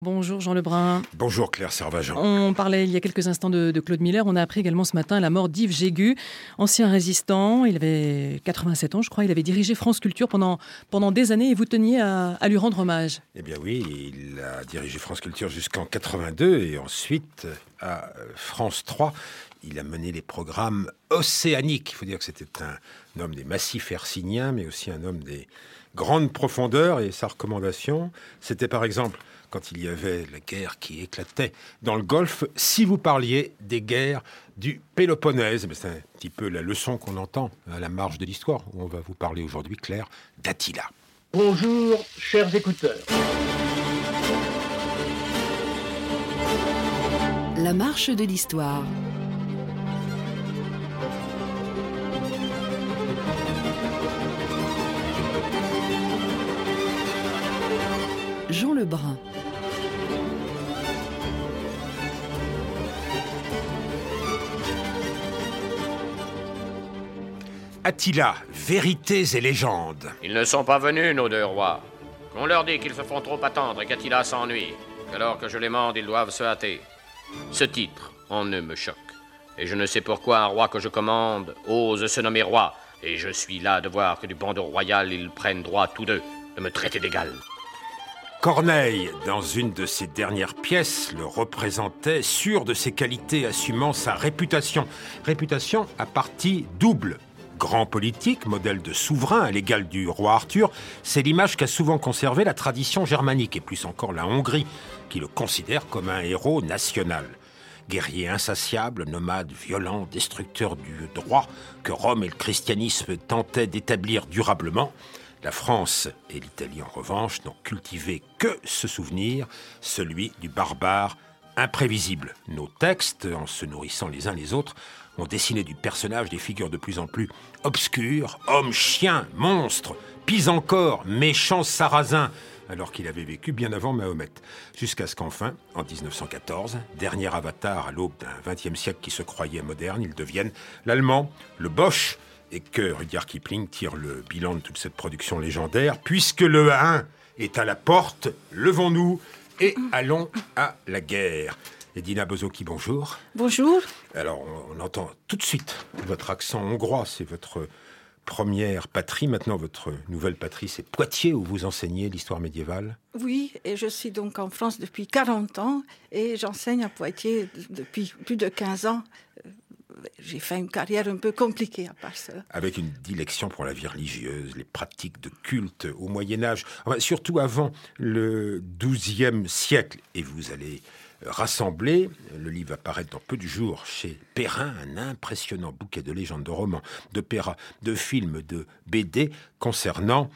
Bonjour Jean Lebrun. Bonjour Claire Servagent. On parlait il y a quelques instants de Claude Miller. On a appris également ce matin la mort d'Yves Jégu, ancien résistant. Il avait 87 ans, je crois. Il avait dirigé France Culture pendant des années et vous teniez à lui rendre hommage. Eh bien oui, il a dirigé France Culture jusqu'en 82 et ensuite à France 3, il a mené les programmes océaniques. Il faut dire que c'était un homme des massifs hercyniens, mais aussi un homme des grandes profondeurs. Et sa recommandation, c'était par exemple, quand il y avait la guerre qui éclatait dans le Golfe, si vous parliez des guerres du Péloponnèse. Mais c'est un petit peu la leçon qu'on entend à la marge de l'histoire, où on va vous parler aujourd'hui, Claire, d'Attila. Bonjour, chers écouteurs. La marche de l'histoire. Jean Lebrun. Attila, vérités et légendes. Ils ne sont pas venus, nos deux rois. On leur dit qu'ils se font trop attendre et qu'Attila s'ennuie. Alors que je les mande, ils doivent se hâter. Ce titre, en eux, me choque. Et je ne sais pourquoi un roi que je commande ose se nommer roi. Et je suis là de voir que du bandeau royal, ils prennent droit tous deux de me traiter d'égal. Corneille, dans une de ses dernières pièces, le représentait sûr de ses qualités, assumant sa réputation. Réputation à partie double. Grand politique, modèle de souverain à l'égal du roi Arthur, c'est l'image qu'a souvent conservée la tradition germanique, et plus encore la Hongrie, qui le considère comme un héros national. Guerrier insatiable, nomade violent, destructeur du droit, que Rome et le christianisme tentaient d'établir durablement, la France et l'Italie, en revanche, n'ont cultivé que ce souvenir, celui du barbare imprévisible. Nos textes, en se nourrissant les uns les autres, ont dessiné du personnage des figures de plus en plus obscures, hommes, chiens, monstres, pis encore, méchants sarrasins, alors qu'il avait vécu bien avant Mahomet. Jusqu'à ce qu'enfin, en 1914, dernier avatar à l'aube d'un XXe siècle qui se croyait moderne, il devienne l'Allemand, le Boche, et que Rudyard Kipling tire le bilan de toute cette production légendaire. Puisque le 1 est à la porte, levons-nous et allons à la guerre. Et Dina Bozoki, bonjour. Bonjour. Alors, on entend tout de suite votre accent hongrois, c'est votre première patrie. Maintenant, votre nouvelle patrie, c'est Poitiers, où vous enseignez l'histoire médiévale. Oui, et je suis donc en France depuis 40 ans et j'enseigne à Poitiers depuis plus de 15 ans. J'ai fait une carrière un peu compliquée à part ça. Avec une dilection pour la vie religieuse, les pratiques de culte au Moyen-Âge, enfin, surtout avant le XIIe siècle. Et vous allez rassembler, le livre va paraître dans peu de jours chez Perrin, un impressionnant bouquet de légendes, de romans, d'opéras, de films, de BD concernant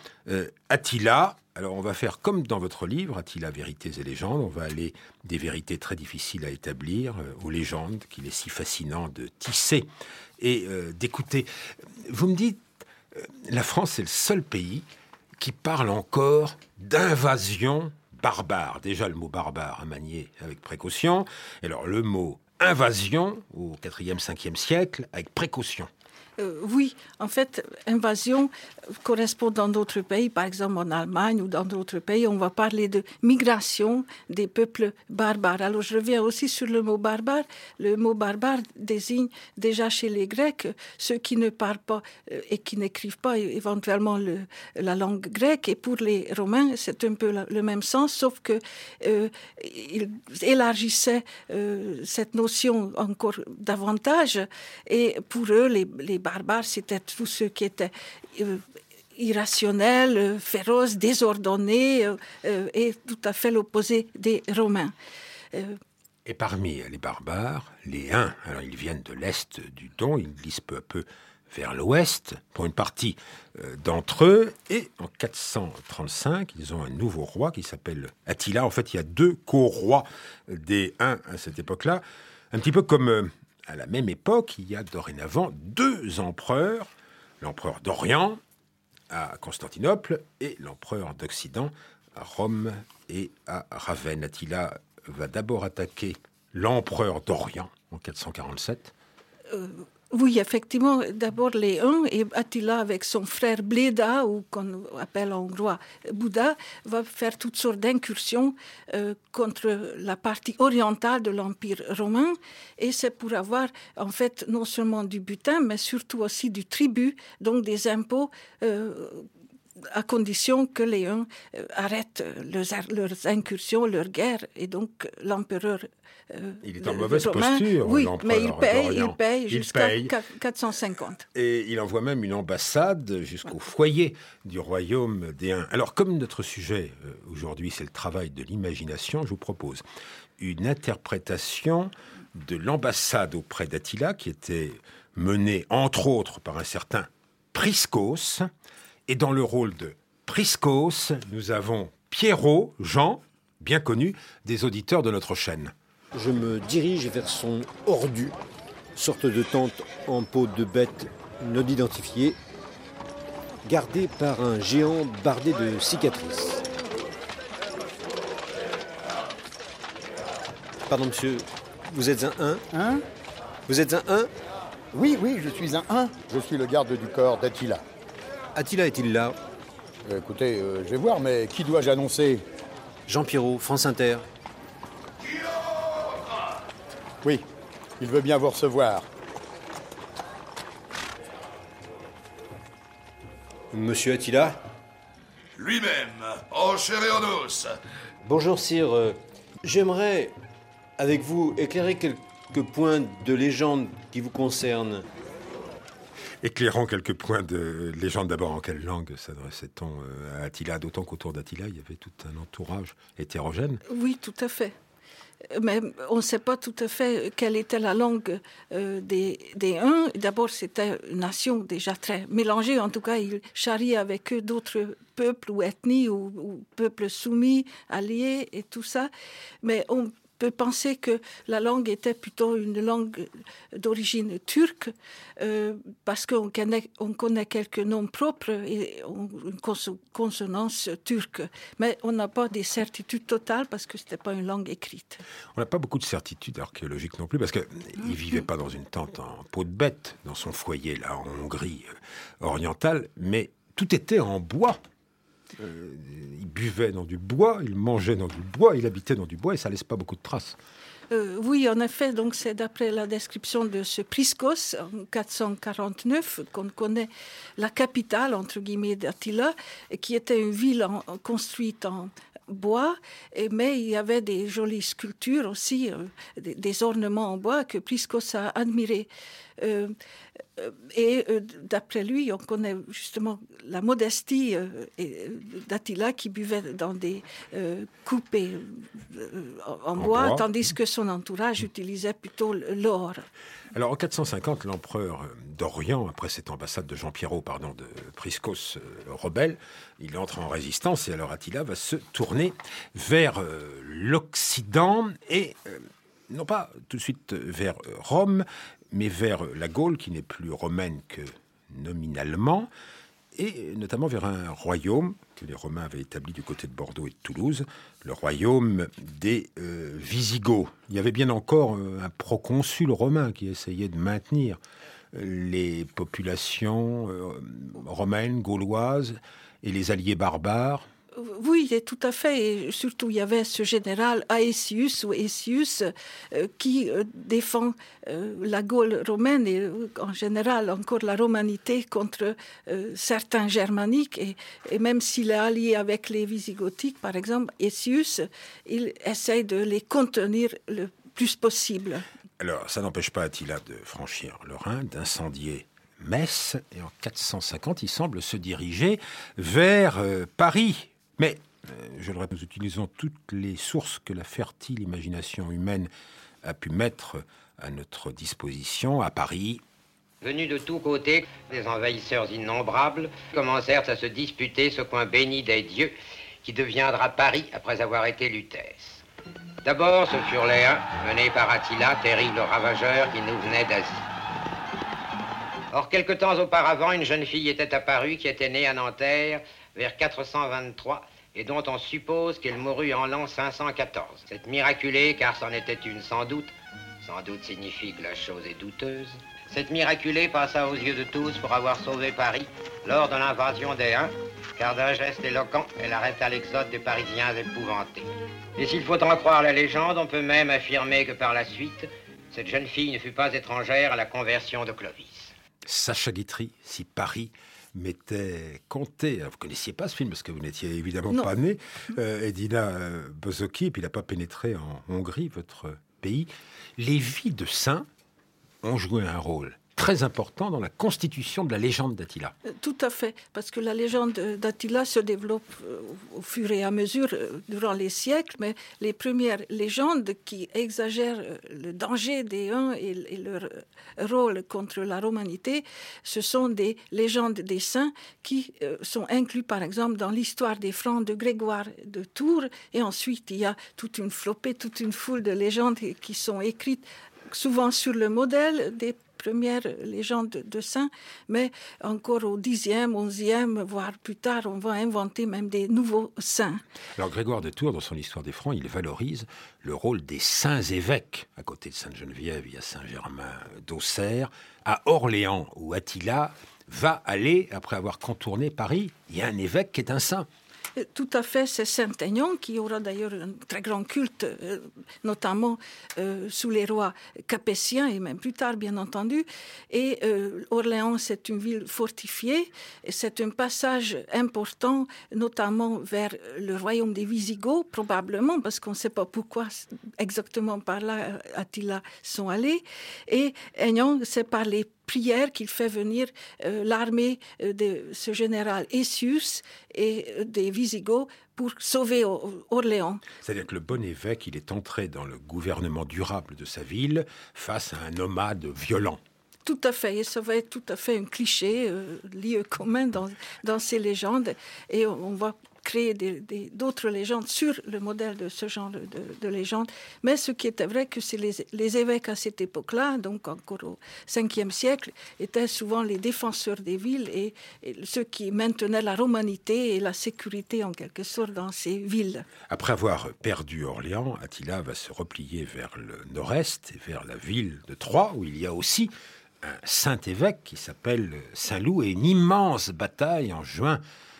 Attila. Alors on va faire comme dans votre livre, Attila, vérités et légendes. On va aller des vérités très difficiles à établir aux légendes qu'il est si fascinant de tisser et d'écouter. Vous me dites, la France est le seul pays qui parle encore d'invasion barbare. Déjà le mot barbare à manier avec précaution. Et alors le mot invasion au 4e, 5e siècle avec précaution. Oui, en fait, invasion correspond dans d'autres pays, par exemple en Allemagne ou dans d'autres pays, on va parler de migration des peuples barbares. Alors je reviens aussi sur le mot barbare. Le mot barbare désigne déjà chez les Grecs ceux qui ne parlent pas et qui n'écrivent pas éventuellement la langue grecque. Et pour les Romains, c'est un peu le même sens, sauf que ils élargissaient cette notion encore davantage. Et pour eux, les barbares, c'était tous ceux qui étaient irrationnels, féroces, désordonnés et tout à fait l'opposé des Romains. Et parmi les barbares, les Huns, alors ils viennent de l'est du Don, ils glissent peu à peu vers l'ouest, pour une partie d'entre eux, et en 435, ils ont un nouveau roi qui s'appelle Attila. En fait, il y a deux co-rois des Huns à cette époque-là, un petit peu comme à la même époque, il y a dorénavant deux empereurs, l'empereur d'Orient à Constantinople et l'empereur d'Occident à Rome et à Ravenne. Attila va d'abord attaquer l'empereur d'Orient en 447. Oui, effectivement, d'abord les Huns et Attila avec son frère Bleda, ou qu'on appelle en hongrois Bouddha, va faire toutes sortes d'incursions contre la partie orientale de l'Empire romain, et c'est pour avoir en fait non seulement du butin, mais surtout aussi du tribut, donc des impôts à condition que les Huns arrêtent leurs incursions, leurs guerres, et donc l'empereur il est en mauvaise romain, posture, oui, l'empereur mais il paye jusqu'à 450. Et il envoie même une ambassade jusqu'au foyer du royaume des Huns. Alors, comme notre sujet aujourd'hui, c'est le travail de l'imagination, je vous propose une interprétation de l'ambassade auprès d'Attila, qui était menée, entre autres, par un certain Priscos. Et dans le rôle de Priscos, nous avons Pierrot, Jean, bien connu des auditeurs de notre chaîne. Je me dirige vers son ordu, sorte de tente en peau de bête non identifiée, gardée par un géant bardé de cicatrices. Pardon, monsieur, vous êtes un Hun ? Hein ? Vous êtes un Hun ? Oui, je suis un Hun. Je suis le garde du corps d'Attila. Attila est-il là ? Écoutez, je vais voir, mais qui dois-je annoncer ? Jean Pierrot, France Inter. Oui, il veut bien vous recevoir. Monsieur Attila ? Lui-même, en chair et en os. Bonjour, sire. J'aimerais, avec vous, éclairer quelques points de légende qui vous concernent. Éclairons quelques points de légende. D'abord, en quelle langue s'adressait-on à Attila ? D'autant qu'autour d'Attila, il y avait tout un entourage hétérogène. Oui, tout à fait. Mais on ne sait pas tout à fait quelle était la langue des Huns. D'abord, c'était une nation déjà très mélangée. En tout cas, ils charriaient avec eux d'autres peuples ou ethnies ou peuples soumis, alliés et tout ça. Mais on peut penser que la langue était plutôt une langue d'origine turque, parce qu'on connaît quelques noms propres et une consonance turque. Mais on n'a pas des certitudes totales parce que ce n'était pas une langue écrite. On n'a pas beaucoup de certitudes archéologiques non plus, parce qu'il ne vivait pas dans une tente en peau de bête, dans son foyer, là, en Hongrie orientale, mais tout était en bois. Il buvait dans du bois, il mangeait dans du bois, il habitait dans du bois, et ça laisse pas beaucoup de traces. Oui, en effet, donc c'est d'après la description de ce Priscos en 449 qu'on connaît la capitale, entre guillemets, d'Attila, qui était une ville construite en bois, mais il y avait des jolies sculptures aussi, des ornements en bois que Priscos a admirés. Et d'après lui, on connaît justement la modestie d'Attila qui buvait dans des coupes en bois, tandis que son entourage utilisait plutôt l'or. Alors en 450, l'empereur d'Orient, après cette ambassade de de Priscos rebelle, il entre en résistance et alors Attila va se tourner vers l'Occident et non pas tout de suite vers Rome, mais vers la Gaule, qui n'est plus romaine que nominalement, et notamment vers un royaume que les Romains avaient établi du côté de Bordeaux et de Toulouse, le royaume des Visigoths. Il y avait bien encore un proconsul romain qui essayait de maintenir les populations romaines, gauloises, et les alliés barbares. Oui, tout à fait. Et surtout, il y avait ce général Aetius qui défend la Gaule romaine et en général encore la romanité contre certains germaniques. Et même s'il est allié avec les Visigothiques, par exemple, Aetius, il essaye de les contenir le plus possible. Alors, ça n'empêche pas Attila de franchir le Rhin, d'incendier Metz, et en 450, il semble se diriger vers Paris. Mais, je le répète, nous utilisons toutes les sources que la fertile imagination humaine a pu mettre à notre disposition. À Paris, venus de tous côtés, des envahisseurs innombrables commencèrent à se disputer ce coin béni des dieux qui deviendra Paris après avoir été Lutèce. D'abord, ce furent les Huns, menés par Attila, terrible ravageur qui nous venait d'Asie. Or, quelque temps auparavant, une jeune fille était apparue qui était née à Nanterre vers 423 et dont on suppose qu'elle mourut en l'an 514. Cette miraculée, car c'en était une sans doute, sans doute signifie que la chose est douteuse. Cette miraculée passa aux yeux de tous pour avoir sauvé Paris lors de l'invasion des Huns, car d'un geste éloquent, elle arrêta l'exode des Parisiens épouvantés. Et s'il faut en croire la légende, on peut même affirmer que par la suite, cette jeune fille ne fut pas étrangère à la conversion de Clovis. Sacha Guitry, si Paris m'était compté. Vous ne connaissiez pas ce film parce que vous n'étiez évidemment pas né. Edina Bozoki, et puis il n'a pas pénétré en Hongrie, votre pays. Les vies de saints ont joué un rôle très important dans la constitution de la légende d'Attila. Tout à fait, parce que la légende d'Attila se développe au fur et à mesure durant les siècles, mais les premières légendes qui exagèrent le danger des Huns et leur rôle contre la romanité, ce sont des légendes des saints qui sont inclus par exemple dans l'histoire des Francs de Grégoire de Tours, et ensuite il y a toute une flopée, toute une foule de légendes qui sont écrites souvent sur le modèle des premières légendes de saints, mais encore au Xe, XIe, voire plus tard, on va inventer même des nouveaux saints. Alors Grégoire de Tours, dans son Histoire des Francs, il valorise le rôle des saints évêques. À côté de Sainte-Geneviève, il y a Saint-Germain d'Auxerre. À Orléans, où Attila va aller, après avoir contourné Paris, il y a un évêque qui est un saint. Tout à fait, c'est Saint-Aignan qui aura d'ailleurs un très grand culte, notamment sous les rois capétiens et même plus tard, bien entendu. Et Orléans, c'est une ville fortifiée. Et c'est un passage important, notamment vers le royaume des Visigoths, probablement, parce qu'on ne sait pas pourquoi exactement par là Attila sont allés. Et Aignan, c'est par les prière qu'il fait venir l'armée de ce général Essius et des Visigoths pour sauver Orléans. C'est-à-dire que le bon évêque, il est entré dans le gouvernement durable de sa ville face à un nomade violent. Tout à fait, et ça va être tout à fait un cliché, lieu commun dans ces légendes, et on va créer d'autres légendes sur le modèle de ce genre de légendes. Mais ce qui était vrai, que c'est les évêques à cette époque-là, donc encore au 5e siècle, étaient souvent les défenseurs des villes et ceux qui maintenaient la romanité et la sécurité en quelque sorte dans ces villes. Après avoir perdu Orléans, Attila va se replier vers le nord-est et vers la ville de Troyes, où il y a aussi un saint évêque qui s'appelle Saint-Loup, et une immense bataille en juin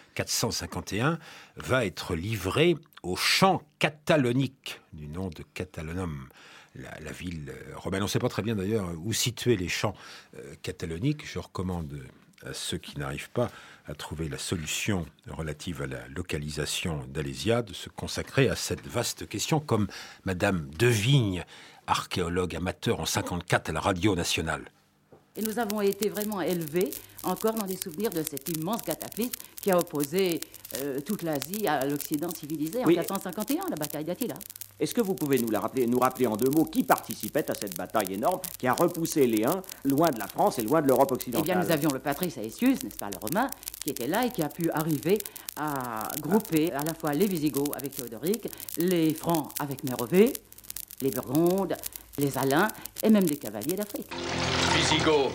451 va être livrée au champ catalonique, du nom de Catalonum, la ville romaine. On ne sait pas très bien d'ailleurs où situer les champs cataloniques. Je recommande à ceux qui n'arrivent pas à trouver la solution relative à la localisation d'Alésia de se consacrer à cette vaste question, comme Madame Devigne, archéologue amateur en 54 à la Radio Nationale. Et nous avons été vraiment élevés encore dans des souvenirs de cet immense cataclysme qui a opposé toute l'Asie à l'Occident civilisé en 451, la bataille d'Attila. Est-ce que vous pouvez nous rappeler en deux mots qui participait à cette bataille énorme qui a repoussé les Huns loin de la France et loin de l'Europe occidentale? Eh bien, nous avions le patrice Aetius, n'est-ce pas, le Romain, qui était là et qui a pu arriver à grouper à la fois les Visigoths avec Théodoric, les Francs avec Mérovée, les Burgondes, les Alains et même des cavaliers d'Afrique. Visigoths,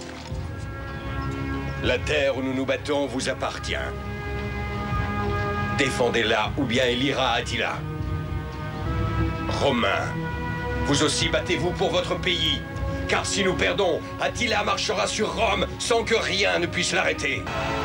la terre où nous nous battons vous appartient. Défendez-la ou bien elle ira à Attila. Romains, vous aussi battez-vous pour votre pays, car si nous perdons, Attila marchera sur Rome sans que rien ne puisse l'arrêter.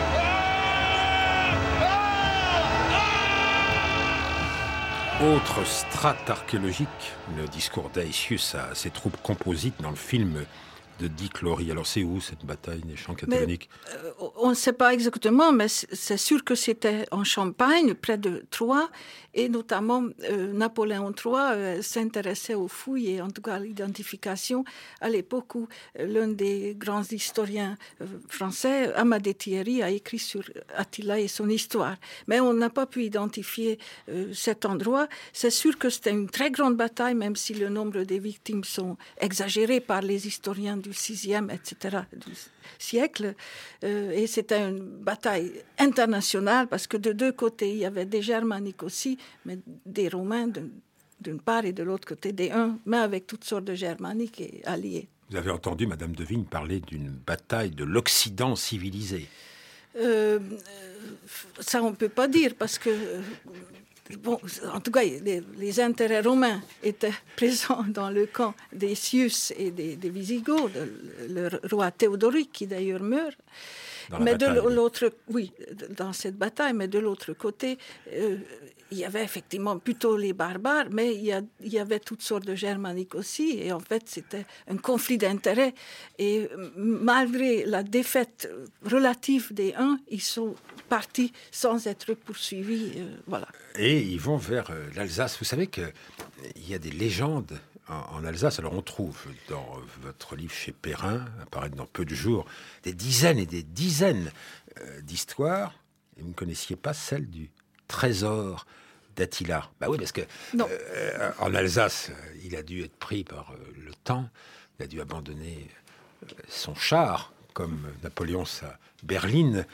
Autre strate archéologique, le discours d'Aetius à ses troupes composites dans le film de Dick Lowry. Alors c'est où cette bataille des champs cataloniques? On ne sait pas exactement, mais c'est sûr que c'était en Champagne, près de Troyes, et notamment Napoléon III s'intéressait aux fouilles et en tout cas à l'identification à l'époque où l'un des grands historiens français, Amadé Thierry, a écrit sur Attila et son histoire. Mais on n'a pas pu identifier cet endroit. C'est sûr que c'était une très grande bataille, même si le nombre des victimes sont exagérés par les historiens du 6e, etc., du siècle. Et c'était une bataille internationale parce que de deux côtés, il y avait des Germaniques aussi, mais des Romains d'une part et de l'autre côté des Huns, mais avec toutes sortes de Germaniques et alliés. Vous avez entendu Madame Devigne parler d'une bataille de l'Occident civilisé. Ça, on ne peut pas dire parce que bon, en tout cas, les intérêts romains étaient présents dans le camp des Sius et des Visigoths, le roi Théodoric, qui d'ailleurs meurt. Mais de l'autre, oui, dans cette bataille, mais de l'autre côté, il y avait effectivement plutôt les barbares, mais il y avait toutes sortes de germaniques aussi, et en fait, c'était un conflit d'intérêts. Et malgré la défaite relative des Huns, ils sont partis sans être poursuivis, voilà. Et ils vont vers l'Alsace. Vous savez qu'il y a des légendes en Alsace. Alors on trouve dans votre livre chez Perrin, apparaître dans peu de jours, des dizaines et des dizaines d'histoires. Et vous ne connaissiez pas celle du trésor d'Attila. Bah oui, parce que en Alsace, il a dû être pris par le temps. Il a dû abandonner son char, comme Napoléon sa berline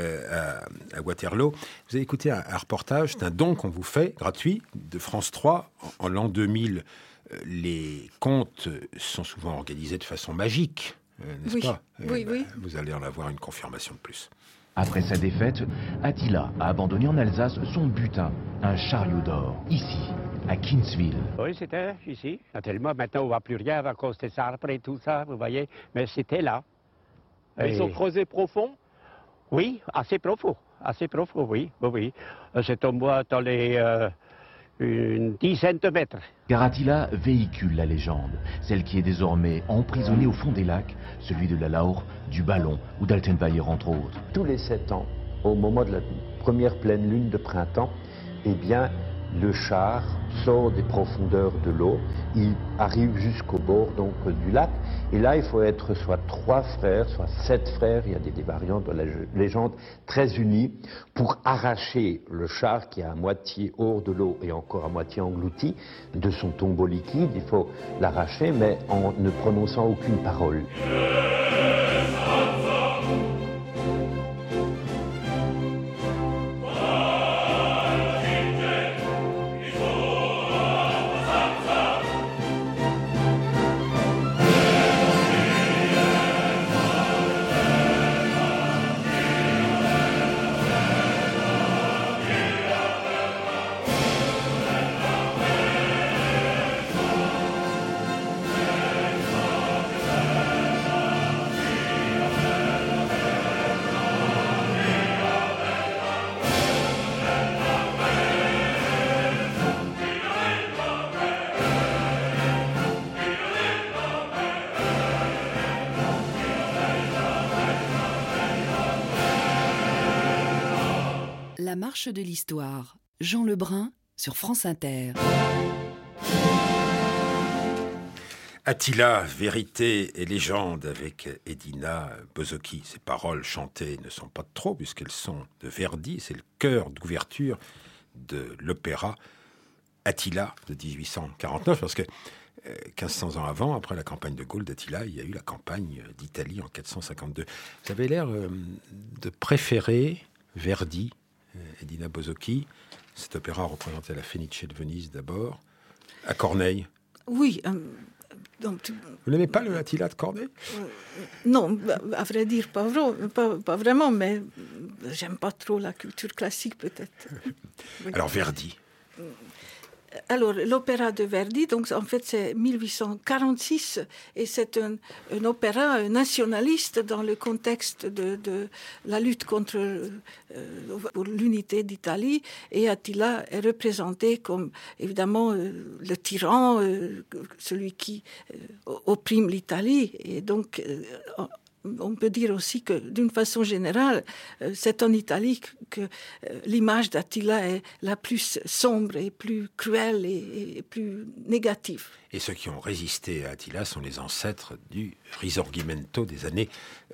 à Waterloo. Vous avez écouté un reportage d'un don qu'on vous fait, gratuit, de France 3, en l'an 2000. Les contes sont souvent organisés de façon magique, n'est-ce pas ? Oui. Vous allez en avoir une confirmation de plus. Après sa défaite, Attila a abandonné en Alsace son butin, un chariot d'or, ici, à Kinswil. Oui, c'était ici. Naturellement, maintenant, on ne voit plus rien à cause des arbres et tout ça, vous voyez. Mais c'était là. Ils sont creusés profond ? Oui, assez profond, oui. C'est au moins dans les... une dizaine de mètres. Car Attila véhicule la légende, celle qui est désormais emprisonnée au fond des lacs, celui de la Laur, du Ballon ou d'Altenweier entre autres. Tous les 7 ans, au moment de la première pleine lune de printemps, eh bien, le char sort des profondeurs de l'eau, il arrive jusqu'au bord donc du lac, et là il faut être soit 3 frères, soit 7 frères, il y a des variantes de la légende très unis, pour arracher le char qui est à moitié hors de l'eau et encore à moitié englouti de son tombeau liquide. Il faut l'arracher, mais en ne prononçant aucune parole. La marche de l'histoire. Jean Lebrun sur France Inter. Attila, vérité et légende avec Edina Bozzocchi. Ces paroles chantées ne sont pas de trop puisqu'elles sont de Verdi. C'est le chœur d'ouverture de l'opéra Attila de 1849. Parce que 1500 ans avant, après la campagne de Gaulle d'Attila, il y a eu la campagne d'Italie en 452. Vous avez l'air de préférer Verdi, Edina Bozzocchi. Cet opéra représentait la Fenice de Venise d'abord, à Corneille. Oui. Vous n'aimez pas le Attila de Corneille ? Non, à vrai dire, pas vraiment, mais j'aime pas trop la culture classique, peut-être. Oui. Alors, Verdi. Alors, l'opéra de Verdi, donc en fait c'est 1846 et c'est un opéra nationaliste dans le contexte de la lutte pour l'unité d'Italie, et Attila est représenté comme évidemment le tyran, celui qui opprime l'Italie, et donc on peut dire aussi que, d'une façon générale, c'est en Italie que l'image d'Attila est la plus sombre et plus cruelle et plus négative. Et ceux qui ont résisté à Attila sont les ancêtres du Risorgimento des années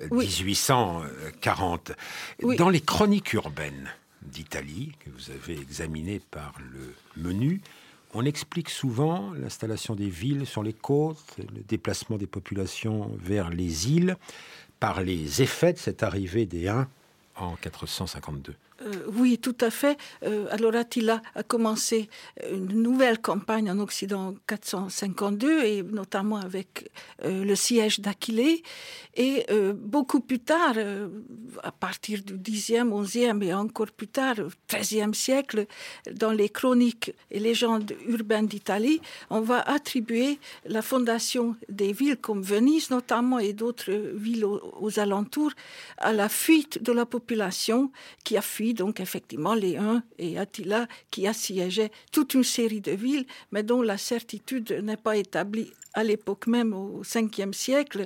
1840. Oui. Dans les chroniques urbaines d'Italie, que vous avez examinées par le menu, on explique souvent l'installation des villes sur les côtes, le déplacement des populations vers les îles, par les effets de cette arrivée des Huns en 452. Oui, tout à fait. Alors Attila a commencé une nouvelle campagne en Occident en 452, et notamment avec le siège d'Aquilée. Et beaucoup plus tard, à partir du 10e, 11e et encore plus tard, au 13e siècle, dans les chroniques et légendes urbaines d'Italie, on va attribuer la fondation des villes comme Venise notamment et d'autres villes aux alentours à la fuite de la population qui a fui donc effectivement les Huns et Attila qui assiégeaient toute une série de villes, mais dont la certitude n'est pas établie à l'époque même, au 5e siècle.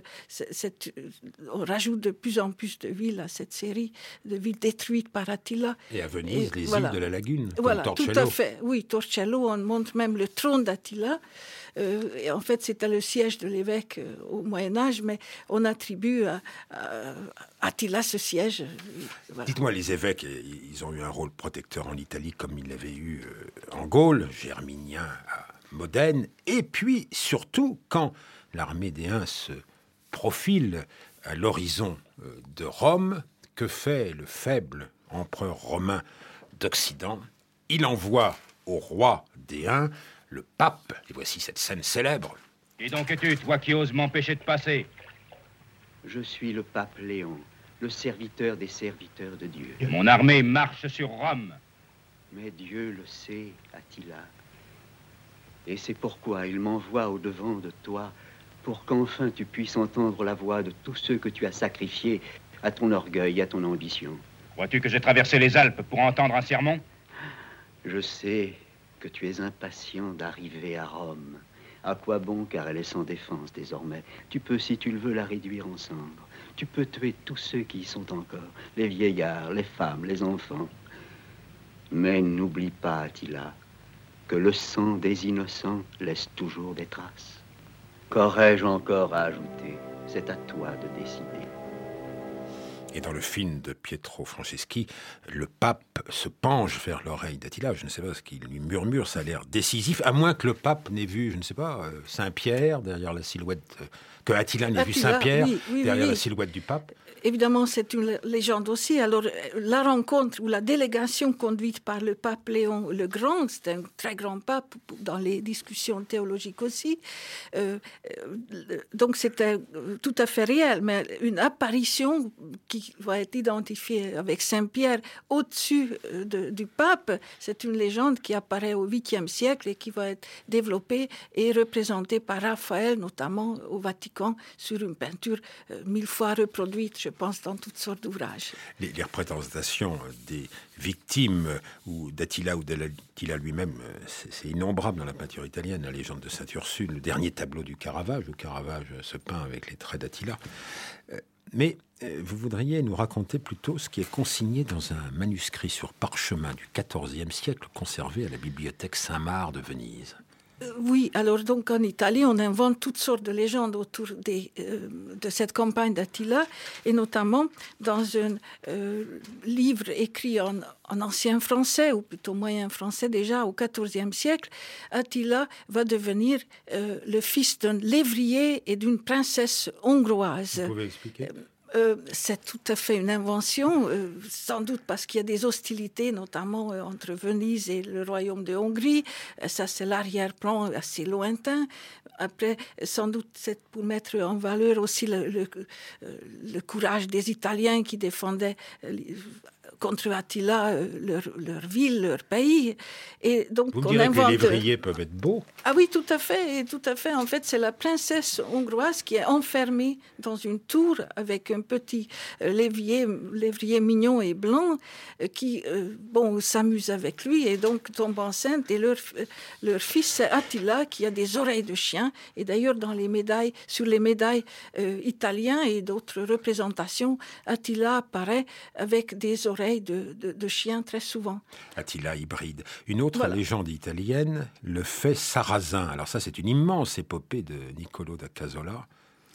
On rajoute de plus en plus de villes à cette série de villes détruites par Attila. Et à Venise, les îles de la lagune, voilà, comme Torcello. Tout à fait. Oui, Torcello, on montre même le trône d'Attila. Et en fait, c'était le siège de l'évêque au Moyen-Âge, mais on attribue à Attila ce siège. Voilà. Dites-moi, les évêques, ils ont eu un rôle protecteur en Italie comme ils l'avaient eu en Gaule, Germinien à Modène, et puis surtout quand l'armée des Huns se profile à l'horizon de Rome, que fait le faible empereur romain d'Occident? Il envoie au roi des Huns le pape, et voici cette scène célèbre. Qui donc es-tu, toi qui oses m'empêcher de passer? Je suis le pape Léon, le serviteur des serviteurs de Dieu. Mon armée marche sur Rome. Mais Dieu le sait, Attila. Et c'est pourquoi il m'envoie au-devant de toi, pour qu'enfin tu puisses entendre la voix de tous ceux que tu as sacrifiés à ton orgueil, à ton ambition. Crois-tu que j'ai traversé les Alpes pour entendre un sermon? Je sais que tu es impatient d'arriver à Rome. À quoi bon, car elle est sans défense désormais. Tu peux, si tu le veux, la réduire en cendres. Tu peux tuer tous ceux qui y sont encore, les vieillards, les femmes, les enfants. Mais n'oublie pas, Attila, que le sang des innocents laisse toujours des traces. Qu'aurais-je encore à ajouter? C'est à toi de décider. Et dans le film de Pietro Franceschi, le pape se penche vers l'oreille d'Attila. Je ne sais pas ce qu'il lui murmure, ça a l'air décisif, à moins que le pape n'ait vu, je ne sais pas, Saint-Pierre derrière la silhouette, que Attila n'ait vu Saint-Pierre derrière la silhouette du pape. Évidemment, c'est une légende aussi. Alors, la rencontre ou la délégation conduite par le pape Léon le Grand, c'est un très grand pape dans les discussions théologiques aussi, donc c'était tout à fait réel, mais une apparition qui va être identifiée avec Saint-Pierre au-dessus du pape, c'est une légende qui apparaît au 8e siècle et qui va être développée et représentée par Raphaël, notamment au Vatican, sur une peinture 1000 fois reproduite, je pense, dans toutes sortes d'ouvrages. Les représentations des victimes ou d'Attila ou d'Attila lui-même, c'est innombrable dans la peinture italienne. La légende de Sainte Ursule, le dernier tableau du Caravage, où Caravage se peint avec les traits d'Attila. Mais vous voudriez nous raconter plutôt ce qui est consigné dans un manuscrit sur parchemin du XIVe siècle conservé à la bibliothèque Saint-Marc de Venise. Oui, alors donc en Italie, on invente toutes sortes de légendes autour de cette campagne d'Attila, et notamment dans un livre écrit en ancien français, ou plutôt moyen français déjà, au XIVe siècle, Attila va devenir le fils d'un lévrier et d'une princesse hongroise. Vous pouvez expliquer ? C'est tout à fait une invention, sans doute parce qu'il y a des hostilités, notamment entre Venise et le royaume de Hongrie. Ça, c'est l'arrière-plan assez lointain. Après, sans doute, c'est pour mettre en valeur aussi le courage des Italiens qui défendaient contre Attila leur ville, leur pays. Et donc, vous me direz que les lévriers peuvent être beaux? Ah oui, tout à fait. Et tout à fait. En fait, c'est la princesse hongroise qui est enfermée dans une tour avec un petit lévrier mignon et blanc qui s'amuse avec lui et donc tombe enceinte. Et leur fils, c'est Attila, qui a des oreilles de chien. Et d'ailleurs, sur les médailles italiennes et d'autres représentations, Attila apparaît avec des oreilles de chien très souvent. Attila hybride. Une autre légende italienne, le fait sarrasin. Alors ça, c'est une immense épopée de Niccolò da Casola.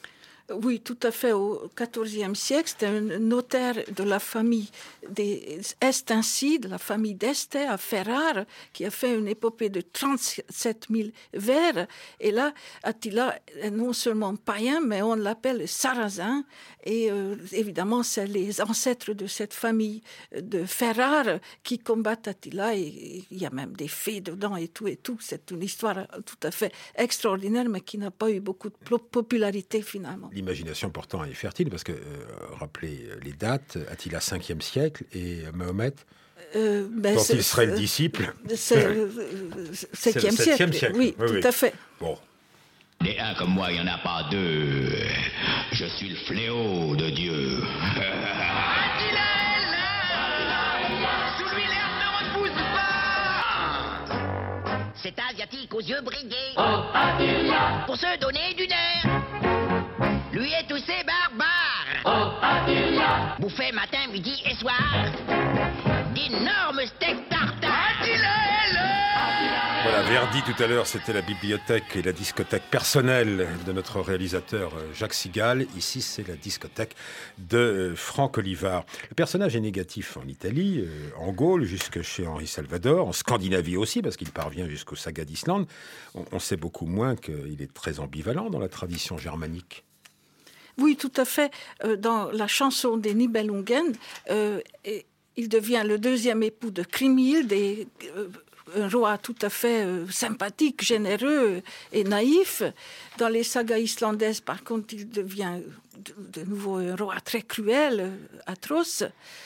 Oui, tout à fait. Au XIVe siècle, c'était un notaire de la famille des Estincide, de la famille d'Este à Ferrare, qui a fait une épopée de 37 000 vers. Et là, Attila est non seulement païen, mais on l'appelle sarrasin. Et évidemment, c'est les ancêtres de cette famille de Ferrare qui combattent Attila. Et il y a même des fées dedans et tout. C'est une histoire tout à fait extraordinaire, mais qui n'a pas eu beaucoup de popularité finalement. L'imagination pourtant est fertile, parce que, rappelez les dates, Attila 5e siècle et Mahomet, dont il serait le disciple. C'est le 7e siècle. Oui, tout à fait. Bon. Des uns comme moi, il n'y en a pas deux. Je suis le fléau de Dieu. Attila est là. Sous lui, l'air ne repousse pas. Cet asiatique aux yeux brigués. Oh, Attila. Pour se donner du nerf. Lui et tous ses barbares. Oh, Attila. Bouffait matin, midi et soir d'énormes steaks tartares. Attila est là. Voilà, Verdi tout à l'heure, c'était la bibliothèque et la discothèque personnelle de notre réalisateur Jacques Sigal. Ici, c'est la discothèque de Franck Olivard. Le personnage est négatif en Italie, en Gaule, jusque chez Henri Salvador, en Scandinavie aussi, parce qu'il parvient jusqu'aux sagas d'Islande. On sait beaucoup moins qu'il est très ambivalent dans la tradition germanique. Oui, tout à fait. Dans la chanson des Nibelungen, il devient le deuxième époux de Kriemhild, un roi tout à fait sympathique, généreux et naïf. Dans les sagas islandaises, par contre, il devient de nouveau un roi très cruel, atroce.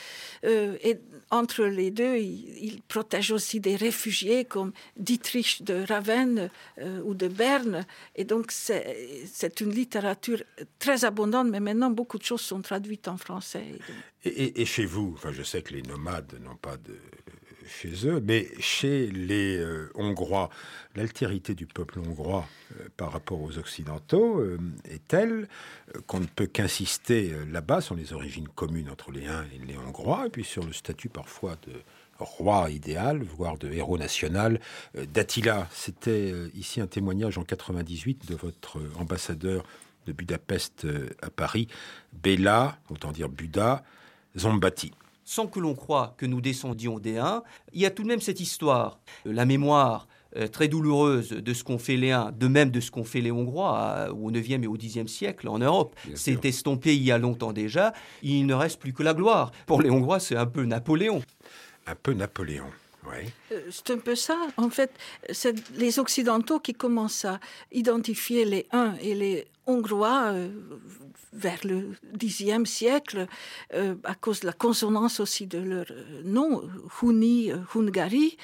Et entre les deux, il protège aussi des réfugiés comme Dietrich de Ravenne ou de Berne. Et donc, c'est une littérature très abondante, mais maintenant, beaucoup de choses sont traduites en français. Et chez vous, enfin, je sais que les nomades n'ont pas de... chez eux, mais chez les Hongrois, l'altérité du peuple hongrois par rapport aux Occidentaux est telle qu'on ne peut qu'insister là-bas sur les origines communes entre les Huns et les Hongrois, et puis sur le statut parfois de roi idéal, voire de héros national d'Attila. C'était ici un témoignage en 98 de votre ambassadeur de Budapest à Paris, Béla, autant dire Buda, Zombati. Sans que l'on croie que nous descendions des Huns, il y a tout de même cette histoire, la mémoire très douloureuse de ce qu'ont fait les Huns, de même de ce qu'ont fait les Hongrois au IXe et au Xe siècle en Europe. C'est estompé il y a longtemps déjà, il ne reste plus que la gloire. Pour les Hongrois, c'est un peu Napoléon. Un peu Napoléon. Oui. C'est un peu ça. En fait, c'est les Occidentaux qui commencent à identifier les Huns et les Hongrois vers le Xe siècle à cause de la consonance aussi de leur nom, Huni, Hungari.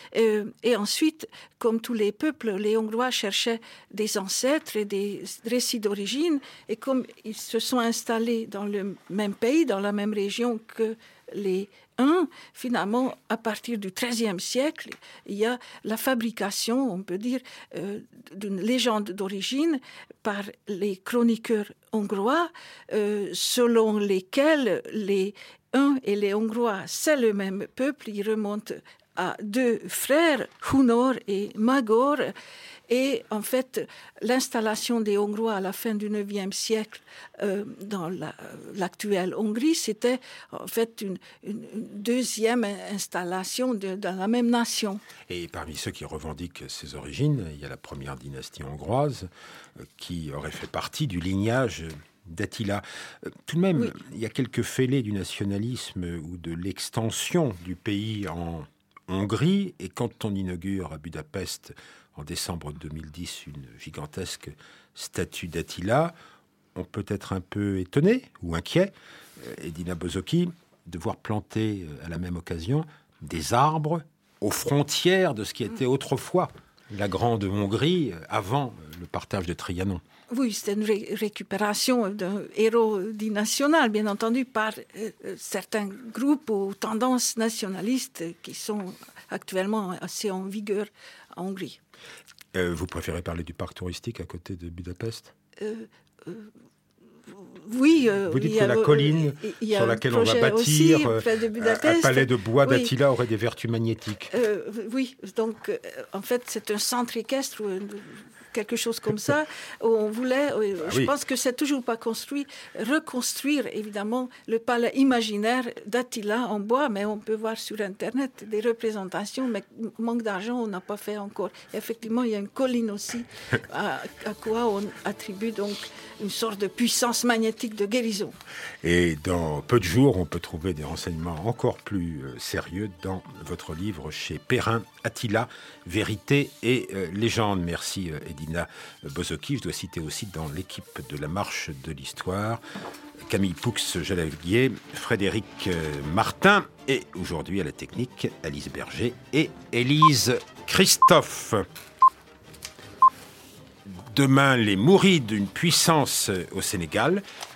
Et ensuite, comme tous les peuples, les Hongrois cherchaient des ancêtres et des récits d'origine. Et comme ils se sont installés dans le même pays, dans la même région que les Huns, finalement, à partir du XIIIe siècle, il y a la fabrication, on peut dire, d'une légende d'origine par les chroniqueurs hongrois, selon lesquels les Huns et les Hongrois, c'est le même peuple. Ils remontent à deux frères, Hunor et Magor. Et en fait, l'installation des Hongrois à la fin du IXe siècle dans l'actuelle Hongrie, c'était en fait une deuxième installation dans la même nation. Et parmi ceux qui revendiquent ces origines, il y a la première dynastie hongroise qui aurait fait partie du lignage d'Attila. Tout de même, oui. Il y a quelques fêlés du nationalisme ou de l'extension du pays en Hongrie. Et quand on inaugure à Budapest en décembre 2010 une gigantesque statue d'Attila, on peut être un peu étonné ou inquiet, Edina Bozoki, de voir planter à la même occasion des arbres aux frontières de ce qui était autrefois la Grande Hongrie avant le partage de Trianon. Oui, c'était une récupération d'un héros dit national, bien entendu, par certains groupes aux tendances nationalistes qui sont actuellement assez en vigueur en Hongrie. Vous préférez parler du parc touristique à côté de Budapest ? Oui. Vous dites que la colline sur laquelle on va bâtir un palais de bois d'Attila aurait des vertus magnétiques. Oui, donc en fait c'est un centre équestre quelque chose comme ça, où on voulait, je pense que c'est toujours pas construit, reconstruire évidemment le palais imaginaire d'Attila en bois, mais on peut voir sur Internet des représentations, mais manque d'argent, on n'a pas fait encore. Effectivement, il y a une colline aussi, à quoi on attribue donc une sorte de puissance magnétique de guérison. Et dans peu de jours, on peut trouver des renseignements encore plus sérieux dans votre livre chez Perrin, Attila, Vérité et légende. Merci Edina Bozoki. Je dois citer aussi dans l'équipe de la Marche de l'Histoire Camille Poux-Jalavier, Frédéric Martin et aujourd'hui à la technique Alice Berger et Élise Christophe. Demain, les Mourides, une puissance au Sénégal.